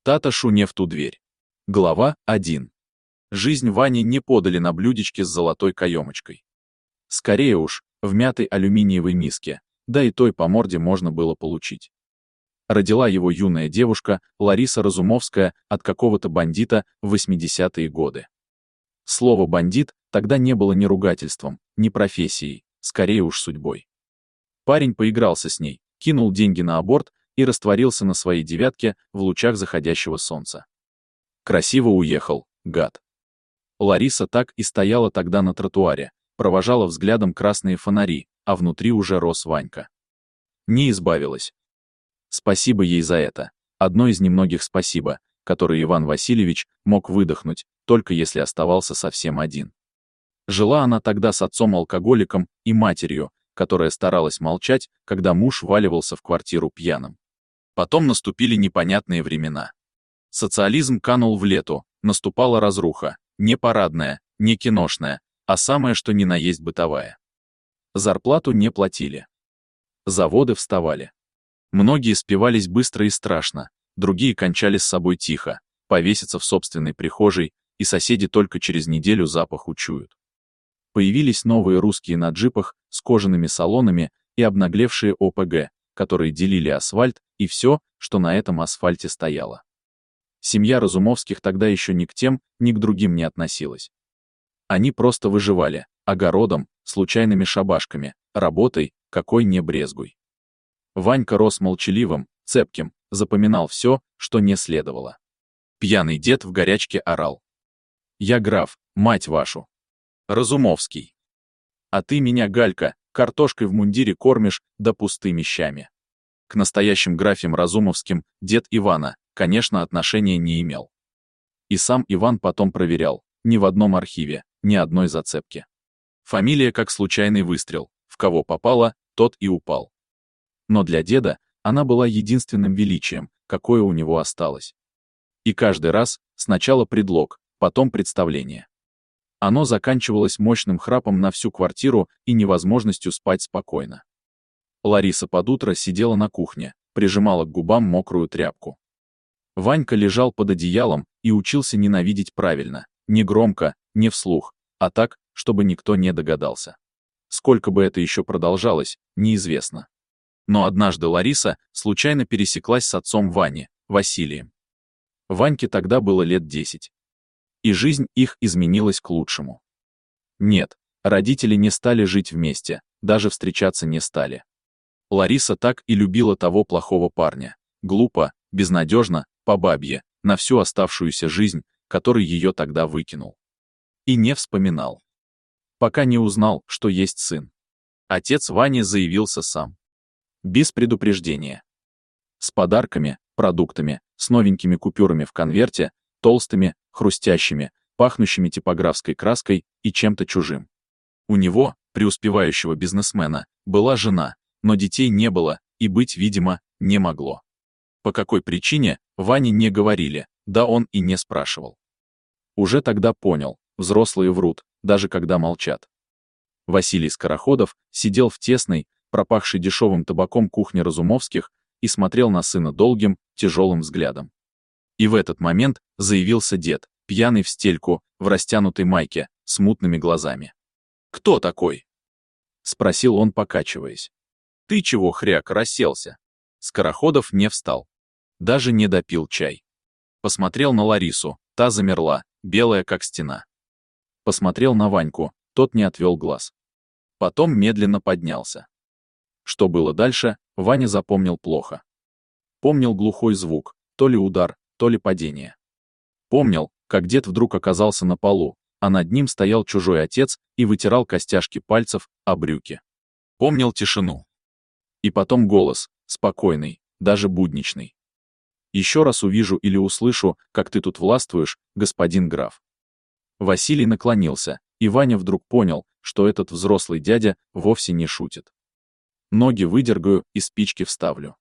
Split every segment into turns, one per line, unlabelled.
Таташу не в ту дверь. Глава 1. Жизнь Вани не подали на блюдечке с золотой каемочкой. Скорее уж, в мятой алюминиевой миске, да и той по морде можно было получить. Родила его юная девушка Лариса Разумовская от какого-то бандита в 80-е годы. Слово «бандит» тогда не было ни ругательством, ни профессией, скорее уж судьбой. Парень поигрался с ней, кинул деньги на аборт и растворился на своей девятке в лучах заходящего солнца. Красиво уехал, гад. Лариса так и стояла тогда на тротуаре, провожала взглядом красные фонари, а внутри уже рос Ванька. Не избавилась. Спасибо ей за это. Одно из немногих спасибо, которые Иван Васильевич мог выдохнуть, только если оставался совсем один. Жила она тогда с отцом-алкоголиком и матерью, которая старалась молчать, когда муж валивался в квартиру пьяным. Потом наступили непонятные времена. Социализм канул в лету, наступала разруха, не парадная, не киношная, а самое что ни на есть бытовая. Зарплату не платили. Заводы вставали. Многие спивались быстро и страшно, другие кончали с собой тихо, повеситься в собственной прихожей, и соседи только через неделю запах учуют. Появились новые русские на джипах с кожаными салонами и обнаглевшие ОПГ, которые делили асфальт и все, что на этом асфальте стояло. Семья Разумовских тогда еще ни к тем, ни к другим не относилась. Они просто выживали, огородом, случайными шабашками, работой, какой не брезгуй. Ванька рос молчаливым, цепким, запоминал все, что не следовало. Пьяный дед в горячке орал: «Я граф, мать вашу! Разумовский! А ты меня, Галька, картошкой в мундире кормишь, да пустыми щами». К настоящим графям Разумовским дед Ивана, конечно, отношения не имел. И сам Иван потом проверял, ни в одном архиве, ни одной зацепки. Фамилия как случайный выстрел, в кого попало, тот и упал. Но для деда она была единственным величием, какое у него осталось. И каждый раз сначала предлог, потом представление. Оно заканчивалось мощным храпом на всю квартиру и невозможностью спать спокойно. Лариса под утро сидела на кухне, прижимала к губам мокрую тряпку. Ванька лежал под одеялом и учился ненавидеть правильно, не громко, не вслух, а так, чтобы никто не догадался. Сколько бы это еще продолжалось, неизвестно. Но однажды Лариса случайно пересеклась с отцом Вани, Василием. Ваньке тогда было лет 10. И жизнь их изменилась к лучшему. Нет, родители не стали жить вместе, даже встречаться не стали. Лариса так и любила того плохого парня. Глупо, безнадежно, по бабье, на всю оставшуюся жизнь, который ее тогда выкинул. И не вспоминал. Пока не узнал, что есть сын. Отец Вани заявился сам. Без предупреждения. С подарками, продуктами, с новенькими купюрами в конверте, толстыми, хрустящими, пахнущими типографской краской и чем-то чужим. У него, преуспевающего бизнесмена, была жена, но детей не было и быть, видимо, не могло. По какой причине, Ване не говорили, да он и не спрашивал. Уже тогда понял, взрослые врут, даже когда молчат. Василий Скороходов сидел в тесной, пропахшей дешевым табаком кухне Разумовских и смотрел на сына долгим, тяжелым взглядом. И в этот момент заявился дед, пьяный в стельку, в растянутой майке, с мутными глазами. «Кто такой?» — спросил он, покачиваясь. «Ты чего, хряк, расселся?» Скороходов не встал. Даже не допил чай. Посмотрел на Ларису, та замерла, белая как стена. Посмотрел на Ваньку, тот не отвел глаз. Потом медленно поднялся. Что было дальше, Ваня запомнил плохо. Помнил глухой звук, то ли удар, то ли падение. Помнил, как дед вдруг оказался на полу, а над ним стоял чужой отец и вытирал костяшки пальцев о брюки. Помнил тишину. И потом голос, спокойный, даже будничный. «Еще раз увижу или услышу, как ты тут властвуешь, господин граф». Василий наклонился, и Ваня вдруг понял, что этот взрослый дядя вовсе не шутит. «Ноги выдергаю и спички вставлю.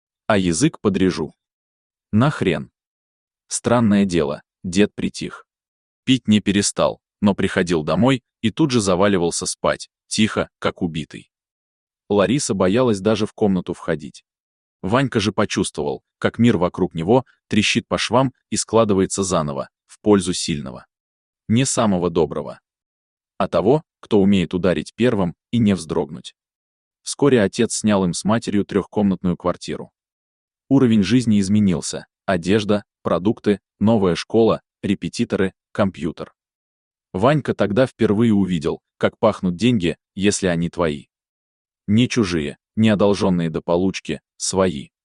А язык подрежу». «Нахрен?» Странное дело, дед притих. Пить не перестал, но приходил домой и тут же заваливался спать, тихо, как убитый. Лариса боялась даже в комнату входить. Ванька же почувствовал, как мир вокруг него трещит по швам и складывается заново, в пользу сильного. Не самого доброго, а того, кто умеет ударить первым и не вздрогнуть. Вскоре отец снял им с матерью трехкомнатную квартиру. Уровень жизни изменился: одежда, продукты, новая школа, репетиторы, компьютер. Ванька тогда впервые увидел, как пахнут деньги, если они твои. Не чужие, не одолженные до получки, свои.